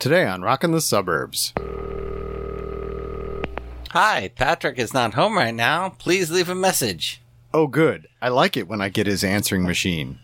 Today on Rockin' the Suburbs. Hi, Patrick is not home right now. Please leave a message. Oh, good. I like it when I get his answering machine.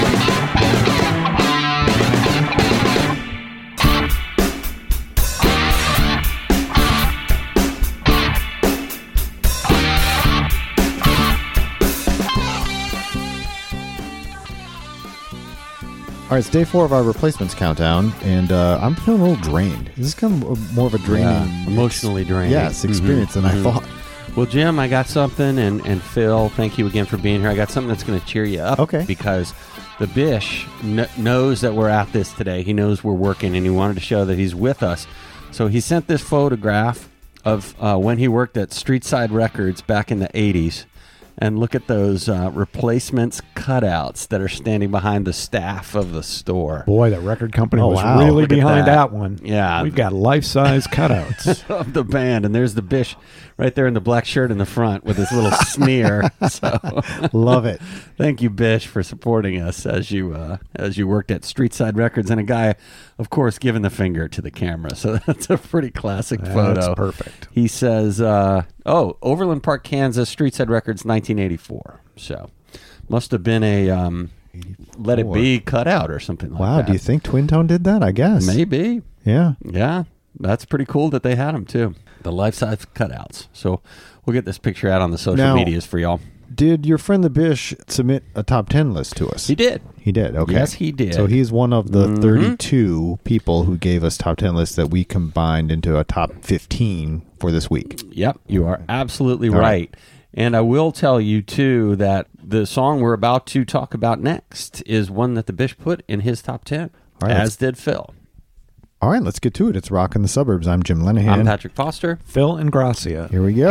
All right, it's day 4 of our replacements countdown, and I'm feeling a little drained. This is kind of more of a draining... emotionally draining. Yes, experience than I thought. Well, Jim, I got something, and Phil, thank you again for being here. I got something that's going to cheer you up. Okay. Because the Bish knows that we're at this today. He knows we're working, and he wanted to show that he's with us. So he sent this photograph of when he worked at Street Side Records back in the 80s. And look at those replacements cutouts that are standing behind the staff of the store. Boy, the record company was wow. really Look at behind that. that one. Yeah. We've got life-size cutouts. Of the band, and there's the Bish right there in the black shirt in the front with his little sneer. So, Love it. thank you, Bish, for supporting us as you worked at Street Side Records, and a guy, of course, giving the finger to the camera. So that's a pretty classic photo. That's perfect. He says, Overland Park, Kansas, Street Side Records, 1984. So must have been a Let It Be cutout or something like that. Wow, do you think Twin Tone did that? I guess. Maybe. Yeah. Yeah, that's pretty cool that they had them too. The life-size cutouts. So we'll get this picture out on the social medias for y'all. Did your friend the Bish submit a top 10 list to us? He did. He did, okay. Yes, he did. So he's one of the 32 people who gave us top 10 lists that we combined into a top 15 for this week. Yep, you are absolutely right. And I will tell you, too, that the song we're about to talk about next is one that the Bish put in his top 10, as did Phil. All right, let's get to it. It's Rockin' the Suburbs. I'm Jim Lenahan. I'm Patrick Foster. Phil and Gracia. Here we go.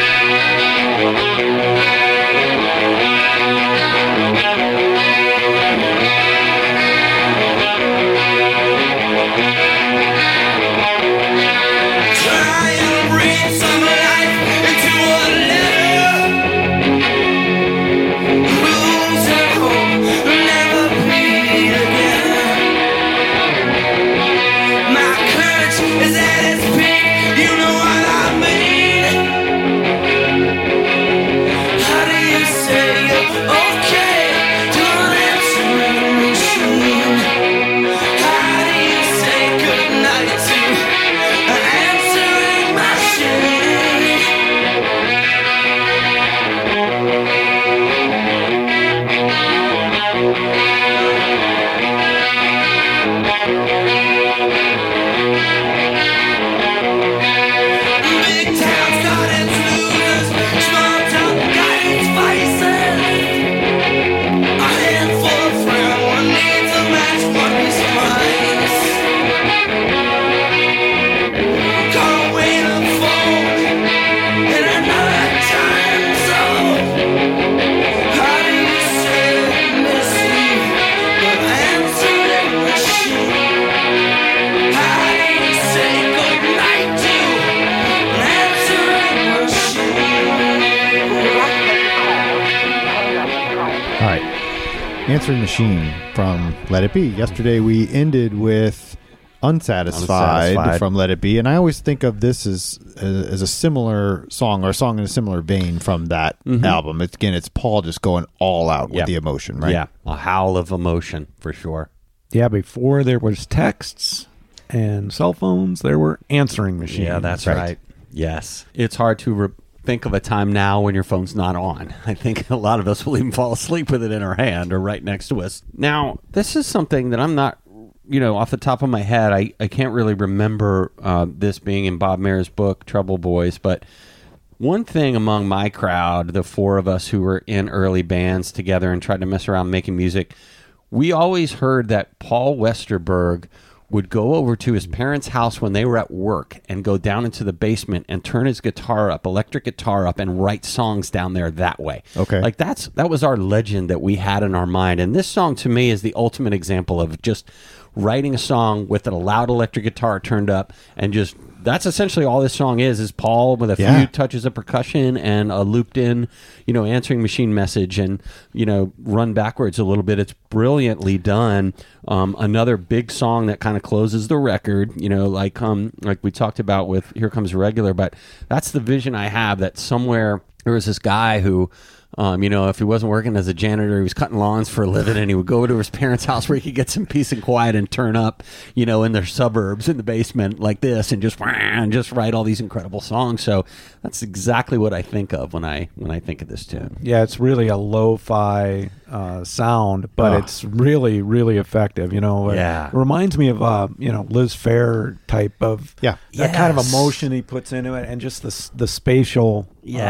Answering Machine from Let It Be. Yesterday we ended with Unsatisfied from Let It Be, and I always think of this as a similar song, or a song in a similar vein from that album. It's Paul just going all out with the emotion, right? Yeah, a howl of emotion for sure. Yeah, before there was texts and cell phones, there were answering machines. Yeah, that's right. Yes. It's hard to think of a time now when your phone's not on. I think a lot of us will even fall asleep with it in our hand or right next to us. Now, this is something that I'm not, off the top of my head, I can't really remember this being in Bob Mayer's book, Trouble Boys, but one thing among my crowd, the 4 of us who were in early bands together and tried to mess around making music, we always heard that Paul Westerberg would go over to his parents' house when they were at work and go down into the basement and turn his guitar up, electric guitar up, and write songs down there that way. Okay. Like that was our legend that we had in our mind. And this song to me is the ultimate example of just writing a song with a loud electric guitar turned up and just that's essentially all this song is Paul with a few touches of percussion and a looped in, answering machine message and, run backwards a little bit. It's brilliantly done. Another big song that kind of closes the record, like we talked about with Here Comes the Regular, but that's the vision I have, that somewhere there was this guy who, if he wasn't working as a janitor, he was cutting lawns for a living, and he would go to his parents' house where he could get some peace and quiet and turn up, in their suburbs in the basement like this, and just write all these incredible songs. So that's exactly what I think of when I think of this tune. Yeah, it's really a lo-fi sound, but it's really, really effective. It reminds me of Liz Phair type of that kind of emotion he puts into it, and just the spatial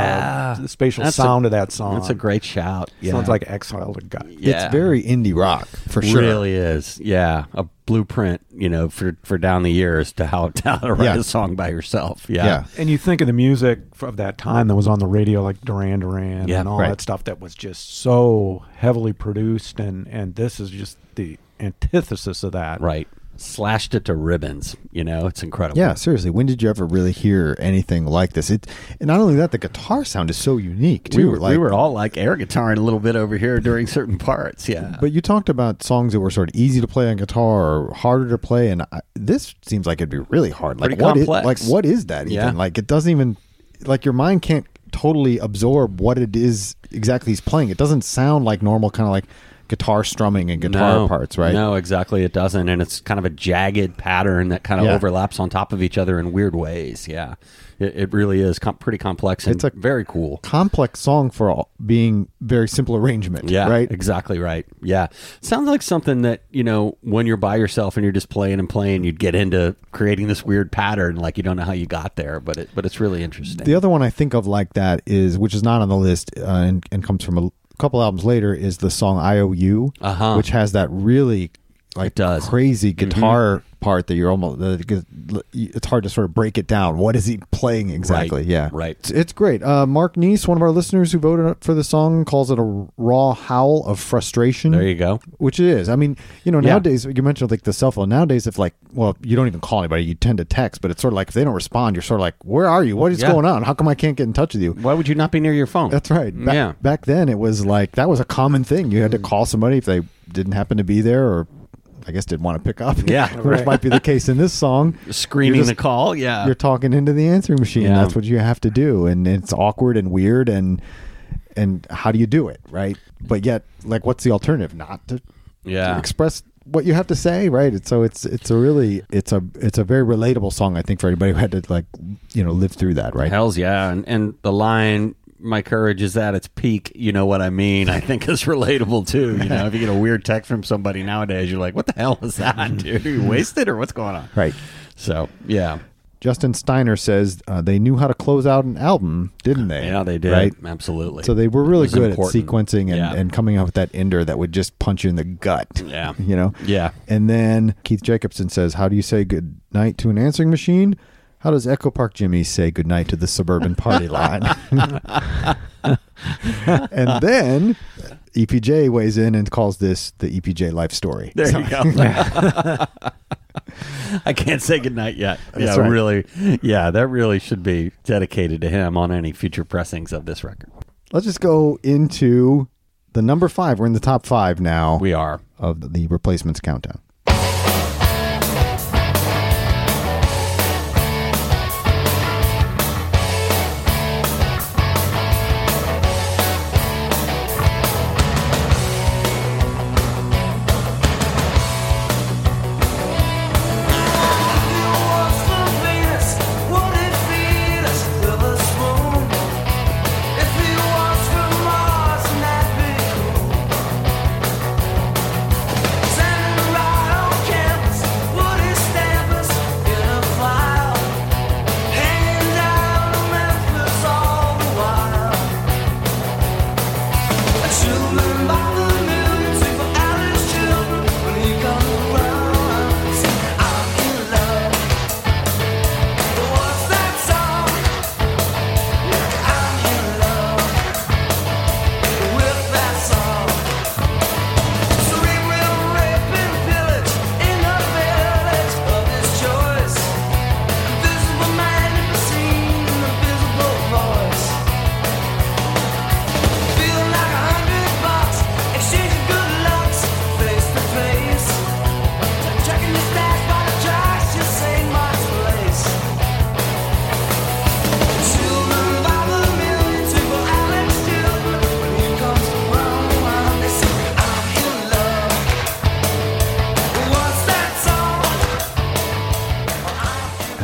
sound of that song. That's a great shout. Sounds like Exile to God. It's very indie rock for sure. It really is. Yeah, a blueprint, for down the years to how to write a song by yourself. Yeah. And you think of the music of that time that was on the radio, like Duran Duran and all that stuff that was just so heavily produced, and this is just the antithesis of that. Right. Slashed it to ribbons. It's incredible. Yeah, seriously. When did you ever really hear anything like this? And not only that, the guitar sound is so unique too. We were all like air guitaring a little bit over here during certain parts. Yeah. But you talked about songs that were sort of easy to play on guitar or harder to play, and this seems like it'd be really hard. Pretty complex. What is that even? Yeah. Like, it doesn't even, like, your mind can't totally absorb what it is exactly he's playing. It doesn't sound like normal kind of like guitar strumming and guitar parts, right? No, exactly. It doesn't. And it's kind of a jagged pattern that kind of overlaps on top of each other in weird ways. Yeah. It really is pretty complex and it's very cool. Complex song for being very simple arrangement. Yeah, right? Exactly right. Yeah. Sounds like something that, when you're by yourself and you're just playing and playing, you'd get into creating this weird pattern, like you don't know how you got there, but it's really interesting. The other one I think of like that is, which is not on the list and comes from a couple albums later, is the song IOU, which has that really crazy guitar part that you're almost it's hard to sort of break it down. What is he playing exactly? Right. It's great. Mark Neese, one of our listeners who voted for the song, calls it a raw howl of frustration. There you go. Which it is. I mean, nowadays, you mentioned like the cell phone. Nowadays, if you don't even call anybody, you tend to text, but it's sort of like if they don't respond, you're sort of like, where are you? What is going on? How come I can't get in touch with you? Why would you not be near your phone? That's right. Back then, it was like, that was a common thing. You had to call somebody if they didn't happen to be there, or I guess didn't want to pick up. Yeah. Which might be the case in this song. Screening the call. Yeah. You're talking into the answering machine. Yeah. That's what you have to do. And it's awkward and weird. And how do you do it? Right. But yet, like, what's the alternative? Not to express what you have to say. Right. It's a very relatable song, I think, for anybody who had to live through that. Right. Hells yeah. And the line, my courage is at its peak, you know what I mean, I think is relatable too. If you get a weird text from somebody nowadays, you're like, what the hell is that, dude? Are you wasted or what's going on? Right. So, yeah. Justin Steiner says they knew how to close out an album, didn't they? Yeah, they did. Right? Absolutely. So they were really good at sequencing and coming up with that ender that would just punch you in the gut. Yeah. Yeah. And then Keith Jacobson says, how do you say good night to an answering machine? How does Echo Park Jimmy say goodnight to the suburban party line? And then EPJ weighs in and calls this the EPJ life story. There you go. I can't say goodnight yet. That's right. Really. Yeah, that really should be dedicated to him on any future pressings of this record. Let's just go into the number 5. We're in the top 5 now. We are. Of the Replacements countdown. Send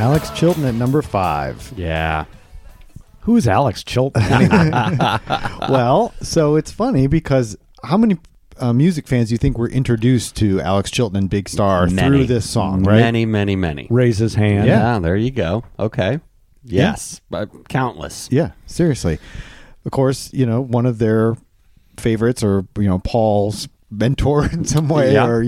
Alex Chilton at number 5. Yeah. Who's Alex Chilton? Well, so it's funny because how many music fans do you think were introduced to Alex Chilton and Big Star through this song, right? Many. Raise his hand. Yeah, there you go. Okay. Yes, but countless. Yeah, seriously. Of course, one of their favorites, or Paul's mentor in some way, or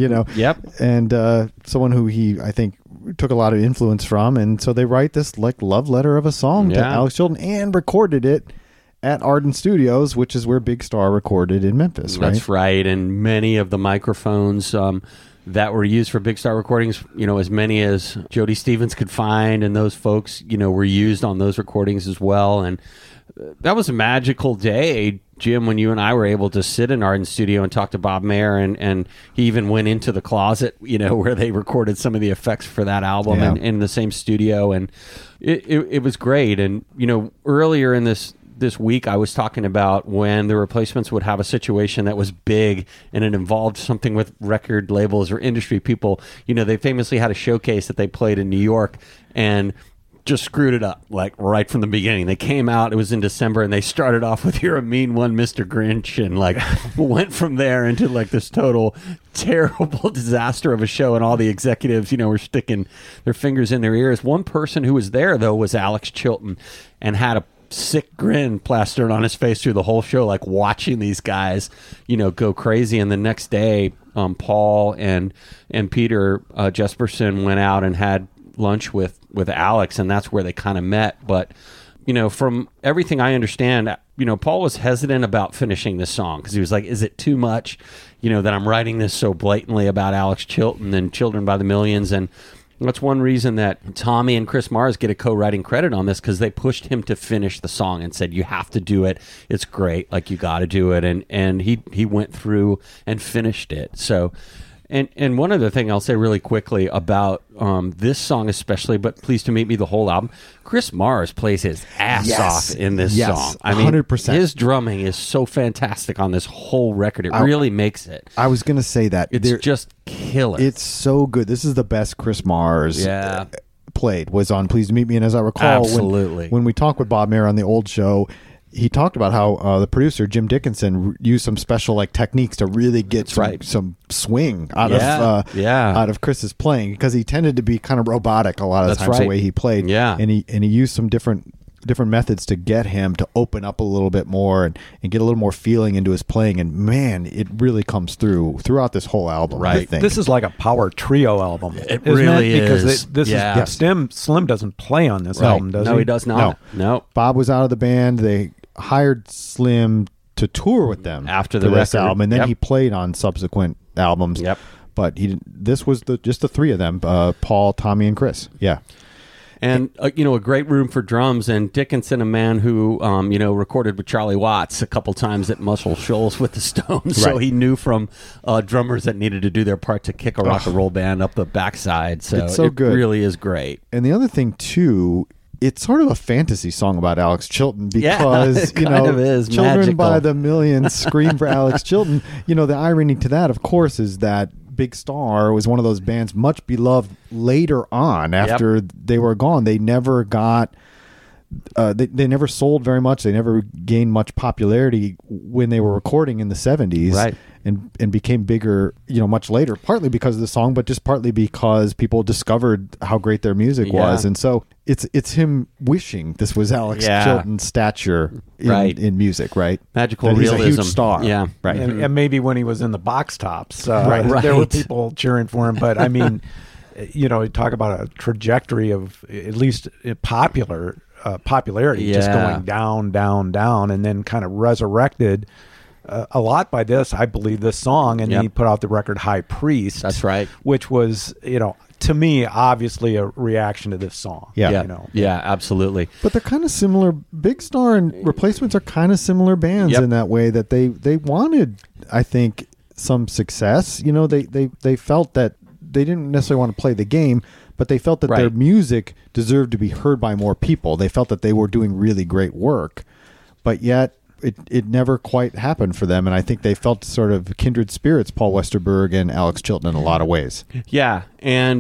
and someone who he, I think, took a lot of influence from, and so they write this like love letter of a song to Alex Chilton and recorded it at Arden Studios, which is where Big Star recorded in Memphis. Right? That's right, and many of the microphones that were used for Big Star recordings, as many as Jody Stevens could find, and those folks, were used on those recordings as well. And that was a magical day, Jim, when you and I were able to sit in Arden Studio and talk to Bob Mayer, and he even went into the closet, where they recorded some of the effects for that album in the same studio, and it was great. And earlier in this week, I was talking about when the Replacements would have a situation that was big and it involved something with record labels or industry people. They famously had a showcase that they played in New York and just screwed it up, like right from the beginning. They came out, it was in December, and they started off with "You're a Mean One, Mr. Grinch," and like went from there into like this total terrible disaster of a show, and all the executives, were sticking their fingers in their ears. One person who was there, though, was Alex Chilton, and had a sick grin plastered on his face through the whole show, like watching these guys, go crazy. And the next day, Paul and Peter Jesperson went out and had lunch with Alex, and that's where they kind of met. But from everything I understand, Paul was hesitant about finishing this song because he was like, is it too much, that I'm writing this so blatantly about Alex Chilton and Children by the Millions? And that's one reason that Tommy and Chris Mars get a co-writing credit on this, because they pushed him to finish the song and said, you have to do it, it's great, like you got to do it. And he went through and finished it. So And one other thing I'll say really quickly about this song especially, but Pleased to Meet Me, the whole album, Chris Mars plays his ass off in this song. I mean, 100%. His drumming is so fantastic on this whole record. It really makes it. I was going to say that. It's just killer. It's so good. This is the best Chris Mars played, was on Pleased to Meet Me. And as I recall, when we talked with Bob Mayer on the old show, he talked about how the producer, Jim Dickinson, used some special techniques to really get some swing out of Chris's playing, because he tended to be kind of robotic a lot of the times the way he played. Yeah. And he used some different methods to get him to open up a little bit more and get a little more feeling into his playing. And man, it really comes throughout this whole album. Right. I think. This is like a power trio album. It really is. Because Slim doesn't play on this album, does he? No, he does not. No. Bob was out of the band. They hired Slim to tour with them after this album, and then he played on subsequent albums. Yep. But this was just the three of them: Paul, Tommy, and Chris. Yeah. And a great room for drums. And Dickinson, a man who recorded with Charlie Watts a couple times at Muscle Shoals with the Stones, so he knew from drummers that needed to do their part to kick a rock and roll band up the backside. So it's so good. It really is great. And the other thing too, it's sort of a fantasy song about Alex Chilton, because it kind of is Children magical. by the Millions scream for Alex Chilton. The irony to that, of course, is that Big Star was one of those bands much beloved later on after they were gone. They never got they never sold very much. They never gained much popularity when they were recording in the 70s. Right. And became bigger, much later, partly because of the song, but just partly because people discovered how great their music was. And so it's him wishing this was Alex Chilton's stature in music, right? Magical that realism. He's a huge star. Yeah. Right. And maybe when he was in the Box Tops, there were people cheering for him. But I mean, talk about a trajectory of at least popularity just going down, down, down, and then kind of resurrected a lot by this, I believe, this song, and then he put out the record High Priest. That's right. Which was, to me, obviously a reaction to this song. Yeah, absolutely. But they're kind of similar. Big Star and Replacements are kind of similar bands in that way, that they wanted, I think, some success. They felt that they didn't necessarily want to play the game, but they felt that their music deserved to be heard by more people. They felt that they were doing really great work, but yet it never quite happened for them. And I think they felt sort of kindred spirits, Paul Westerberg and Alex Chilton, in a lot of ways. Yeah, and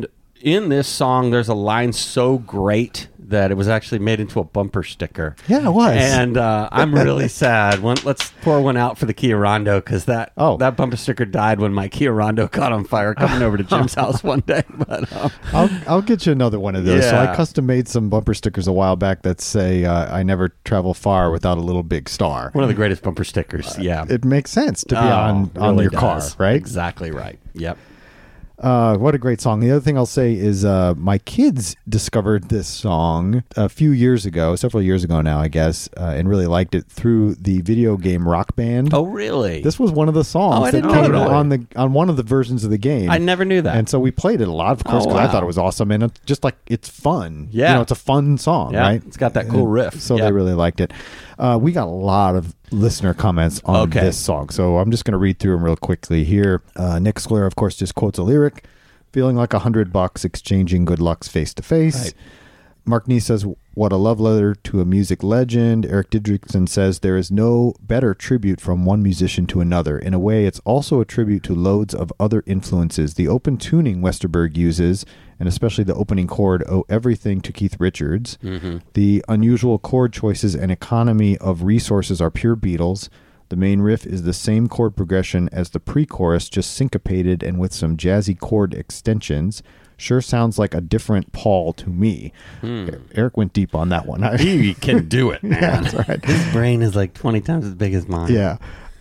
in this song, there's a line so great that it was actually made into a bumper sticker. Yeah, it was. And I'm really sad. Let's pour one out for the Kia Rondo, because that bumper sticker died when my Kia Rondo caught on fire coming over to Jim's house one day. But I'll get you another one of those. Yeah. So I custom made some bumper stickers a while back that say, I never travel far without a little big star. One of the greatest bumper stickers, yeah. It makes sense to be on your car, right? Exactly right. Yep. What a great song. The other thing I'll say is my kids discovered this song a few years ago, several years ago now, I guess, and really liked it through the video game Rock Band. Oh, really? This was one of the songs that came on one of the versions of the game. I never knew that. And so we played it a lot, of course, because I thought it was awesome. And it's just like, it's fun. Yeah. It's a fun song, right? It's got that cool riff. So they really liked it. We got a lot of listener comments on this song, so I'm just going to read through them real quickly here. Nick Scler, of course, just quotes a lyric, feeling like $100 exchanging good lucks face to face. Mark Nee says, what a love letter to a music legend. Eric Didrikson says, there is no better tribute from one musician to another. In a way, it's also a tribute to loads of other influences. The open tuning Westerberg uses, and especially the opening chord, owe everything to Keith Richards. Mm-hmm. The unusual chord choices and economy of resources are pure Beatles. The main riff is the same chord progression as the pre-chorus, just syncopated and with some jazzy chord extensions. Sure sounds like a different Paul to me. Eric went deep on that one. He can do it, man. Yeah, that's right. His brain is like 20 times as big as mine. Yeah.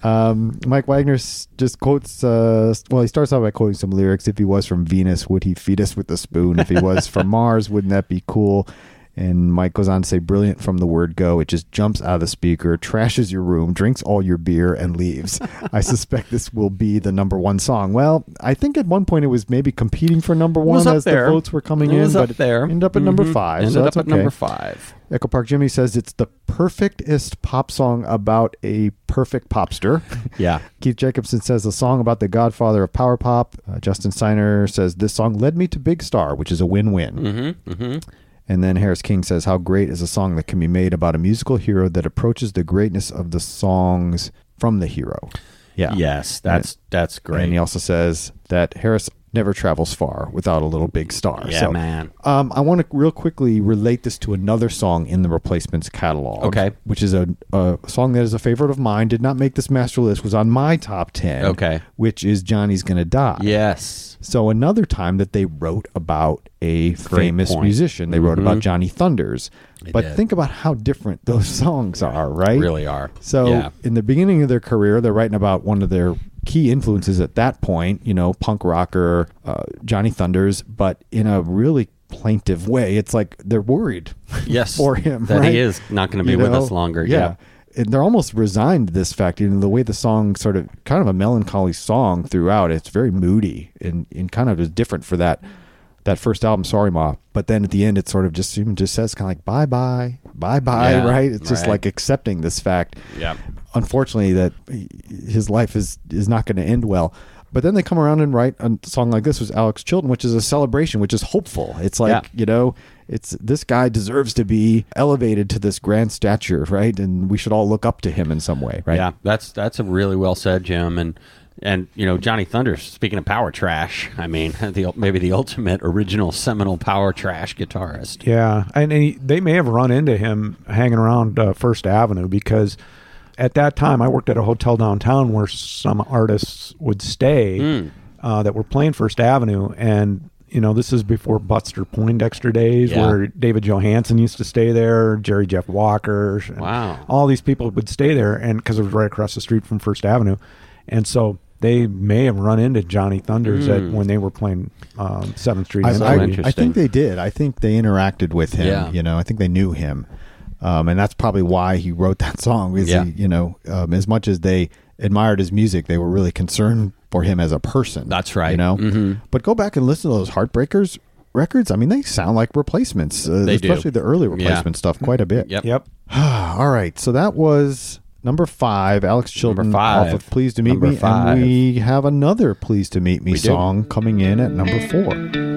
Mike Wagner just quotes, he starts out by quoting some lyrics. If he was from Venus, would he feed us with a spoon? If he was from Mars, wouldn't that be cool? And Mike goes on to say, brilliant from the word go. It just jumps out of the speaker, trashes your room, drinks all your beer, and leaves. I suspect this will be the number one song. Well, I think at one point it was maybe competing for number one as the votes were coming in. But it ended up at number 5. Ended up at number 5. Echo Park Jimmy says it's the perfectest pop song about a perfect popster. Yeah. Keith Jacobson says a song about the godfather of power pop. Justin Steiner says this song led me to Big Star, which is a win-win. Mm-hmm. Mm-hmm. And then Harris King says, how great is a song that can be made about a musical hero that approaches the greatness of the songs from the hero? Yeah. Yes, that's great. And he also says that Harris never travels far without a little Big Star. Yeah, man. I want to real quickly relate this to another song in the Replacements catalog. Okay. Which is a song that is a favorite of mine. Did not make this master list. Was on my top 10. Okay. Which is Johnny's Gonna Die. Yes. So another time that they wrote about a famous musician. They wrote about Johnny Thunders. But think about how different those songs are, right? Really are. So in the beginning of their career, they're writing about one of their key influences at that point, punk rocker, Johnny Thunders, but in a really plaintive way. It's like they're worried for him. That right? he is not going to be with us longer. Yeah. And they're almost resigned to this fact. The way the song kind of a melancholy song throughout. It's very moody and kind of is different for that first album, Sorry Ma. But then at the end, it sort of just says kind of like bye-bye, right? It's just like accepting this fact. Yeah. Unfortunately, that his life is not going to end well. But then they come around and write a song like this with Alex Chilton, which is a celebration, which is hopeful. It's like, it's this guy deserves to be elevated to this grand stature, right? And we should all look up to him in some way, right? Yeah, that's a really well said, Jim. And Johnny Thunders, speaking of power trash, I mean, maybe the ultimate original seminal power trash guitarist. Yeah, and they may have run into him hanging around First Avenue because at that time I worked at a hotel downtown where some artists would stay that were playing First Avenue. And, this is before Buster Poindexter days where David Johansen used to stay there, Jerry Jeff Walker. Wow. All these people would stay there because it was right across the street from First Avenue. And so they may have run into Johnny Thunders when they were playing 7th Street. I think they did. I think they interacted with him. Yeah. I think they knew him. And that's probably why he wrote that song. Because as much as they admired his music, they were really concerned for him as a person. That's right. Mm-hmm. But go back and listen to those Heartbreakers records. I mean, they sound like Replacements, especially the early Replacement stuff, quite a bit. Yep. All right. So that was number 5, Alex Chilton number 5. off of Pleased to Meet Me. 5. And we have another Pleased to Meet Me song coming in at number 4.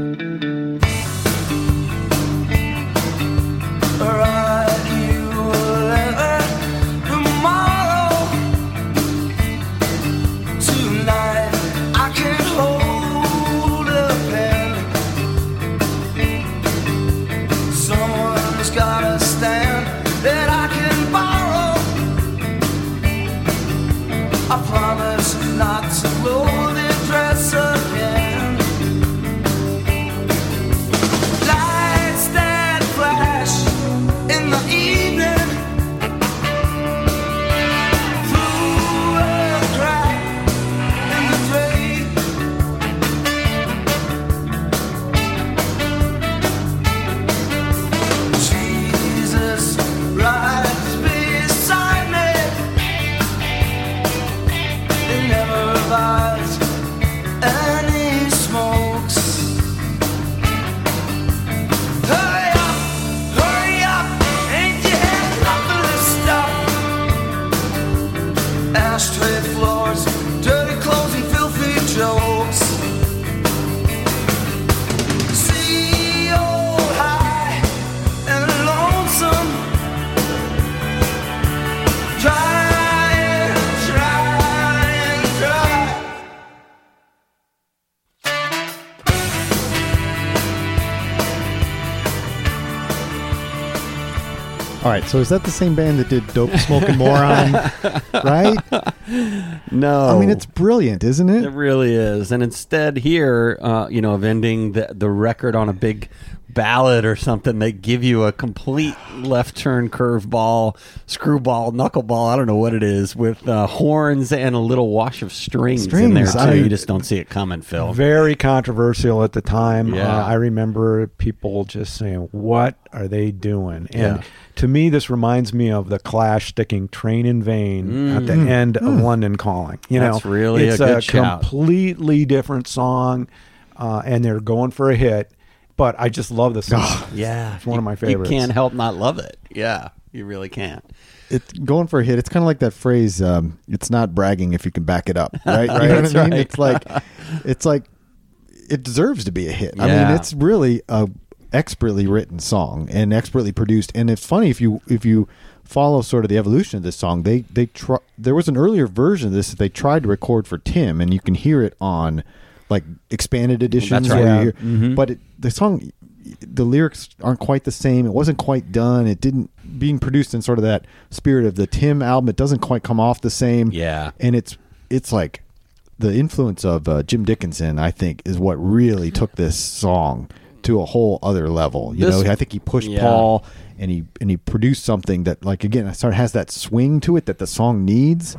All right, so is that the same band that did Dope Smoking Moron? Right? No. I mean, it's brilliant, isn't it? It really is. And instead here, of ending the record on a big ballad or something, they give you a complete left turn curveball, screwball, knuckleball, I don't know what it is, with horns and a little wash of strings in there too. You just don't see it coming, Phil. Very controversial at the time. I remember people just saying, what are they doing? And to me, this reminds me of the Clash sticking Train in Vain at the end of London Calling. That's really a good shout. It's a completely different song, and they're going for a hit. But I just love the song. It's one of my favorites. You can't help not love it. Yeah, you really can't. It's going for a hit. It's kind of like that phrase, it's not bragging if you can back it up, right? You know what I mean? It's like it deserves to be a hit. I mean, it's really a expertly written song and expertly produced. And it's funny if you follow sort of the evolution of this song, there was an earlier version of this that they tried to record for Tim, and you can hear it on like expanded editions. That's right. But the song, the lyrics aren't quite the same. It wasn't quite done. It didn't being produced in sort of that spirit of the Tim album. It doesn't quite come off the same. Yeah. And it's like the influence of Jim Dickinson, I think, is what really took this song to a whole other level. I think he pushed Paul and he produced something that, like, again, sort of has that swing to it that the song needs.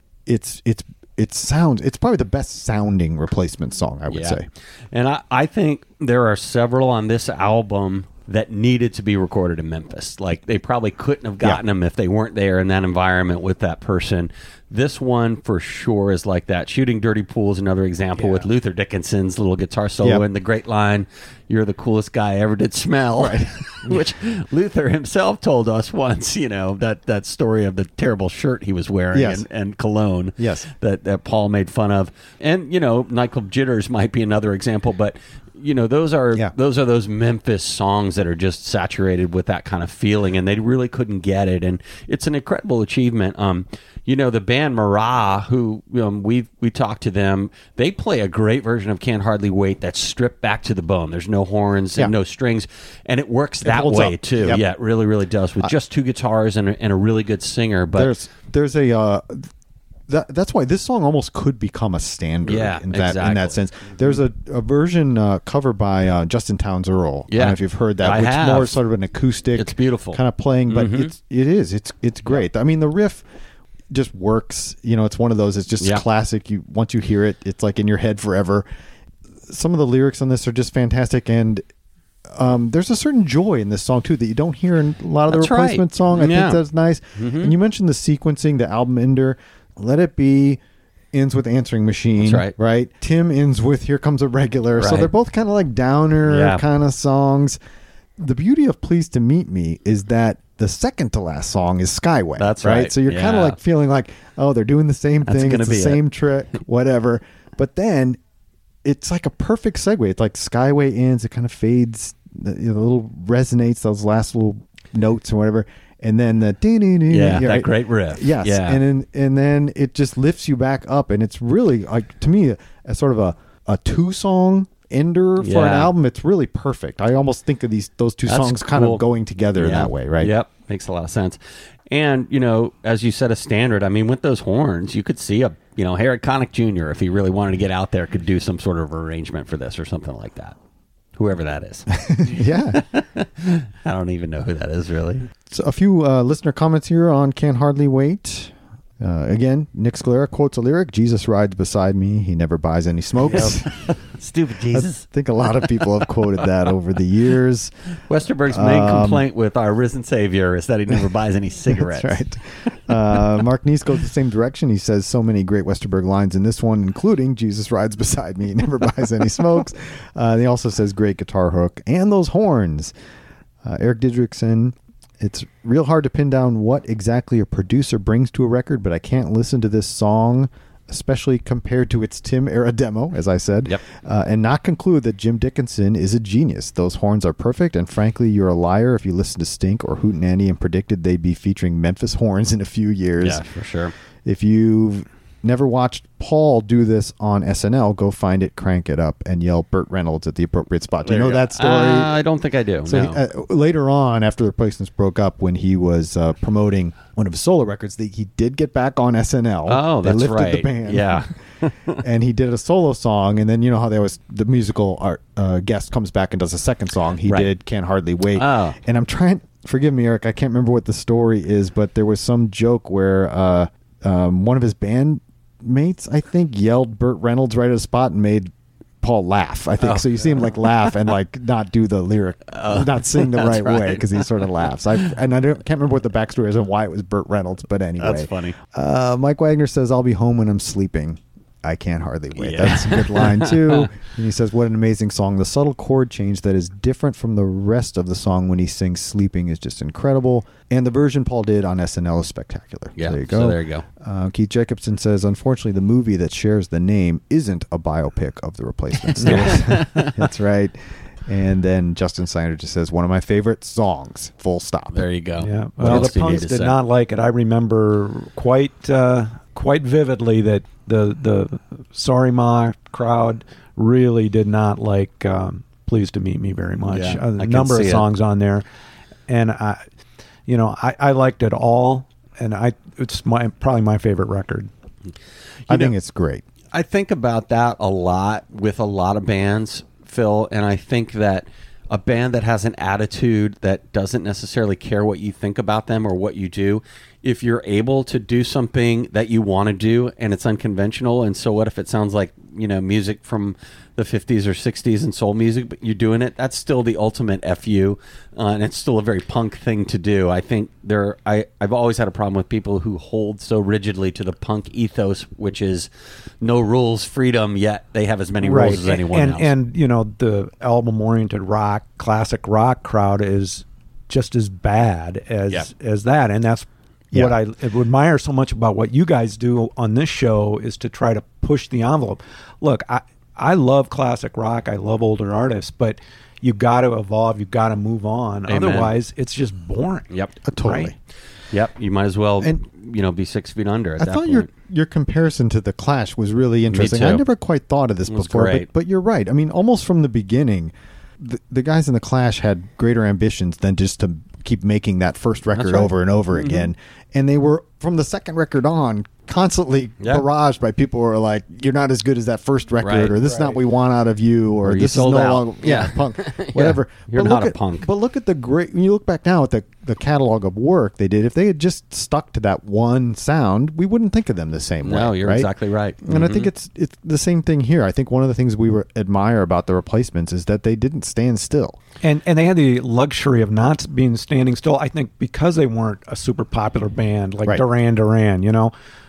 It's probably the best sounding Replacement song, I would say. And I think there are several on this album that needed to be recorded in Memphis. Like, they probably couldn't have gotten them if they weren't there in that environment with that person. This one for sure is like that. Shooting Dirty Pool is another example with Luther Dickinson's little guitar solo and the great line, "You're the coolest guy I ever did smell," right. Which Luther himself told us once, that story of the terrible shirt he was wearing and cologne that Paul made fun of. And, Nightclub Jitters might be another example, but those are those Memphis songs that are just saturated with that kind of feeling, and they really couldn't get it. And it's an incredible achievement. The band Marat, who we talked to them, they play a great version of Can't Hardly Wait that's stripped back to the bone. There's no horns and no strings, and it works that way too. Yep. Yeah, it really, really does, with just two guitars and a really good singer. But there's a that's why this song almost could become a standard in that sense. There's a version covered by Justin Townes Earl. I don't know if you've heard that. It's more sort of an acoustic. It's beautiful kind of playing, but it's great. I mean, the riff just works. It's one of those. It's just classic. Once you hear it, it's like in your head forever. Some of the lyrics on this are just fantastic, and there's a certain joy in this song too that you don't hear in a lot of the Replacement song. I think that's nice. And you mentioned the sequencing, the album ender. Let It Be ends with Answering Machine. That's right? Tim ends with Here Comes a Regular. Right. So they're both kind of like downer kind of songs. The beauty of Pleased to Meet Me is that the second to last song is Skyway. That's right. So you're kind of like feeling like, oh, they're doing the same thing. It's the same trick, whatever. But then it's like a perfect segue. It's like Skyway ends, it kind of fades, the little resonates, those last little notes or whatever. And then the that great riff. Yes. Yeah. And then it just lifts you back up, and it's really, like, to me, a sort of a two-song ender for an album. It's really perfect. I almost think of those two songs kind of going together in that way, right? Yep. Makes a lot of sense. And, as you said, a standard, I mean, with those horns, you could see Harry Connick Jr., if he really wanted to get out there, could do some sort of arrangement for this or something like that. Whoever that is. I don't even know who that is, really. So a few listener comments here on Can't Hardly Wait. Again, Nick Scalera quotes a lyric, "Jesus rides beside me. He never buys any smokes." Stupid Jesus. I think a lot of people have quoted that over the years. Westerberg's main complaint with our risen Savior is that he never buys any cigarettes. That's right. Mark Neese goes the same direction. He says so many great Westerberg lines in this one, including "Jesus rides beside me. He never buys any smokes." He also says great guitar hook and those horns. Eric Didrikson, "It's real hard to pin down what exactly a producer brings to a record, but I can't listen to this song, especially compared to its Tim era demo, as I said, and not conclude that Jim Dickinson is a genius. Those horns are perfect, and frankly, you're a liar if you listened to Stink or Hootenanny and predicted they'd be featuring Memphis horns in a few years." Yeah, for sure. If you've never watched Paul do this on SNL, go find it, crank it up, and yell Burt Reynolds at the appropriate spot. Do you know that story? I don't think I do. So no. Later on, after the Replacements broke up, when he was promoting one of his solo records, he did get back on SNL. Oh, they that's lifted right. the band. Yeah. And he did a solo song, and then you know how the musical guest comes back and does a second song. He did Can't Hardly Wait. Oh. And I'm trying, forgive me, Eric, I can't remember what the story is, but there was some joke where one of his bandmates, I think, yelled Burt Reynolds right at a spot and made Paul laugh, I think. So you see him like laugh and like not do the lyric, not sing the right way because he sort of laughs. Can't remember what the backstory is and why it was Burt Reynolds, but anyway. That's funny. Mike Wagner says, "I'll be home when I'm sleeping. I can't hardly wait." Yeah. That's a good line too. And he says, "What an amazing song. The subtle chord change that is different from the rest of the song when he sings Sleeping is just incredible. And the version Paul did on SNL is spectacular." Yeah, there you go. So there you go. Keith Jacobson says, "Unfortunately, the movie that shares the name isn't a biopic of the Replacements." That's right. And then Justin Steiner just says, "One of my favorite songs, full stop." There you go. Yeah. Well, the punks did not like it. I remember quite vividly that the Sorry Ma crowd really did not like Pleased to Meet Me very much. Yeah, A number of songs on there. And I liked it all, and it's probably my favorite record. I think it's great. I think about that a lot with a lot of bands, Phil, and I think that a band that has an attitude that doesn't necessarily care what you think about them or what you do, if you're able to do something that you want to do and it's unconventional, and so what if it sounds like, music from the 50s or 60s and soul music, but you're doing it, that's still the ultimate FU, and it's still a very punk thing to do. I think I've always had a problem with people who hold so rigidly to the punk ethos, which is no rules, freedom, yet they have as many rules as anyone else. And the album-oriented rock, classic rock crowd is just as bad as that, and that's what I admire so much about what you guys do on this show is to try to push the envelope. Look, I love classic rock. I love older artists, but you've got to evolve. You've got to move on. Amen. Otherwise, it's just boring. Yep, totally. Right? Yep, you might as well, be 6 feet under at that point. I thought your comparison to The Clash was really interesting. I never quite thought of this before, but you're right. I mean, almost from the beginning, the guys in The Clash had greater ambitions than just to keep making that first record over and over again. And they were, from the second record on, constantly barraged by people who are like, "You're not as good as that first record," or "This is not what we want out of you," or "This is no longer punk," whatever. You're not a punk. But look at when you look back now at the catalog of work they did. If they had just stuck to that one sound, we wouldn't think of them the same way. No, you're exactly right. And I think it's the same thing here. I think one of the things we admire about the Replacements is that they didn't stand still. And they had the luxury of not being standing still, I think, because they weren't a super popular band like Duran Duran,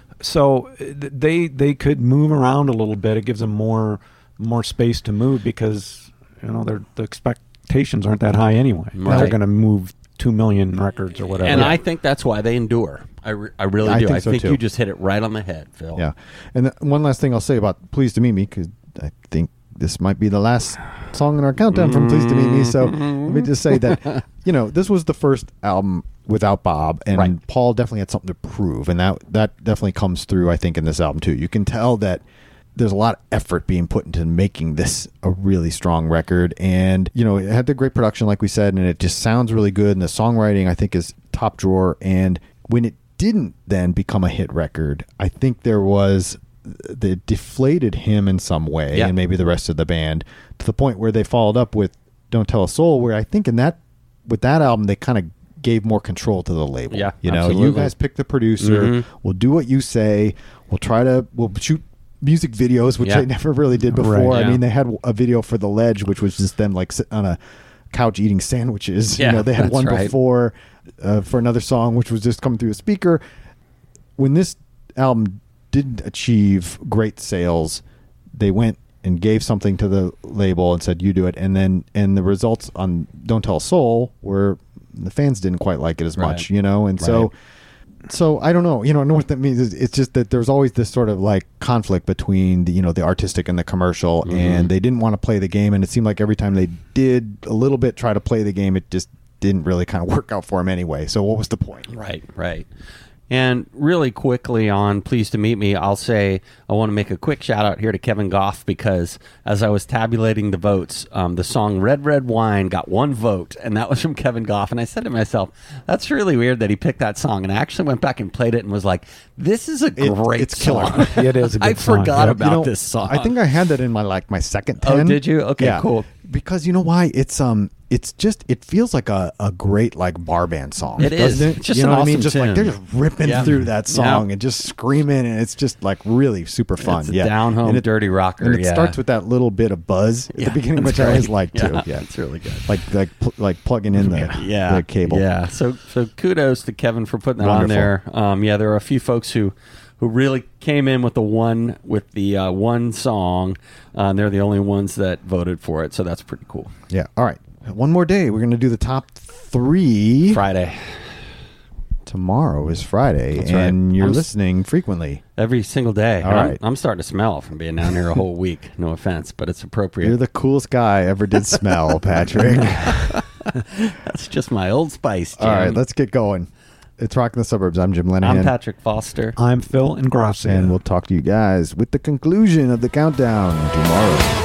So they could move around a little bit. It gives them more space to move because the expectations aren't that high anyway. Right. They're going to move 2 million records or whatever. And I think that's why they endure. I really do. I think you just hit it right on the head, Phil. Yeah. And one last thing I'll say about Pleased to Meet Me, because I think this might be the last song in our countdown from Pleased to Meet Me. So let me just say that this was the first album without Bob, and Paul definitely had something to prove, and that definitely comes through, I think, in this album too. You can tell that there's a lot of effort being put into making this a really strong record, and it had the great production, like we said, and it just sounds really good, and the songwriting, I think, is top drawer. And when it didn't then become a hit record, I think there was that deflated him in some way, and maybe the rest of the band, to the point where they followed up with Don't Tell a Soul, where I think with that album they kind of gave more control to the label. Yeah, you guys pick the producer, we'll do what you say, we'll shoot music videos, which they never really did before. Right, I mean, they had a video for The Ledge, which was just them like sitting on a couch eating sandwiches. They had one before for another song, which was just coming through a speaker. When this album didn't achieve great sales, they went and gave something to the label and said, "You do it." And the results on Don't Tell a Soul were the fans didn't quite like it as much, and so I don't know, I know what that means. It's just that there's always this sort of like conflict between the artistic and the commercial, and they didn't want to play the game, and it seemed like every time they did a little bit try to play the game, it just didn't really kind of work out for them anyway. So what was the point? Right. And really quickly on Pleased to Meet Me, I'll say I want to make a quick shout out here to Kevin Goff, because as I was tabulating the votes, the song Red Red Wine got 1 vote, and that was from Kevin Goff. And I said to myself, that's really weird that he picked that song. And I actually went back and played it and was like, this is a great song. It is a good song. I forgot about this song. I think I had that in my second 10. Oh, did you? Okay, yeah. Cool. Because you know why? It's just, it feels like a great like bar band song. It is. Doesn't it? It's just you know an what I mean? awesome Just tune. like they're just ripping through that song and just screaming, and it's just like really super fun. It's a down home dirty rocker. And it starts with that little bit of buzz at the beginning, which I always like too. Yeah, it's really good. Like plugging in the cable. Yeah. So kudos to Kevin for putting that Wonderful. on there. There are a few folks who really came in with the one song. They're the only ones that voted for it, so that's pretty cool. Yeah. All right. One more day. We're going to do the top 3. Friday. Tomorrow is Friday, That's and right. you're listening frequently. Every single day. All right. I'm starting to smell from being down here a whole week. No offense, but it's appropriate. You're the coolest guy I ever did smell, Patrick. That's just my Old Spice, Jim. All right, let's get going. It's Rockin' the Suburbs. I'm Jim Lenahan. I'm Patrick Foster. I'm Phil Ingrassia. And we'll talk to you guys with the conclusion of the countdown tomorrow.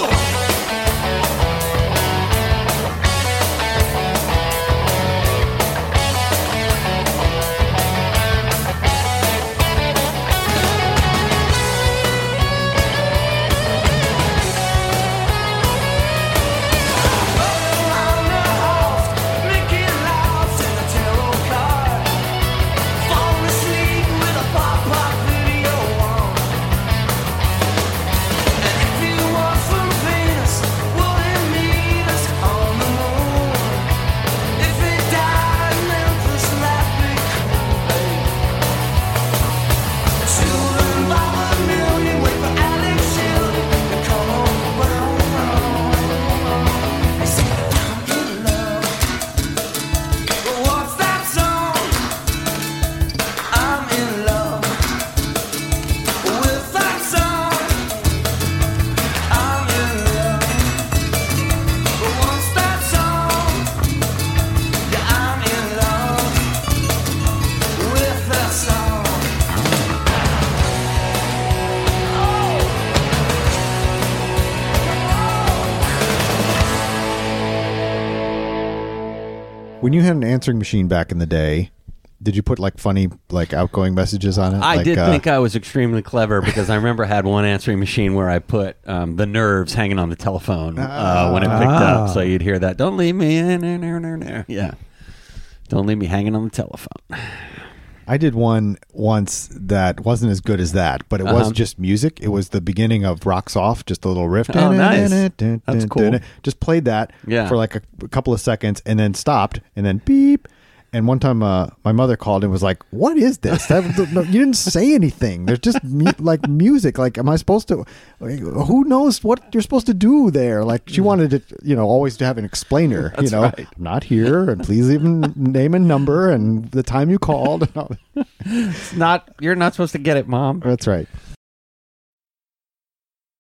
When you had an answering machine back in the day, did you put like funny, like outgoing messages on it? I like, did think I was extremely clever, because I remember I had one answering machine where I put the nerves hanging on the telephone when it picked up, so you'd hear that. Don't leave me in. Yeah. Don't leave me hanging on the telephone. I did one once that wasn't as good as that, but it was just music. It was the beginning of Rocks Off, just a little riff. Oh, nice. That's cool. Just played that for like a couple of seconds and then stopped and then beep. And one time my mother called and was like, what is this? You didn't say anything. There's just like music. Like, am I supposed to, who knows what you're supposed to do there? Like, she wanted to, always to have an explainer, That's right. I'm not here, and please leave a name and number and the time you called. You're not supposed to get it, Mom. That's right.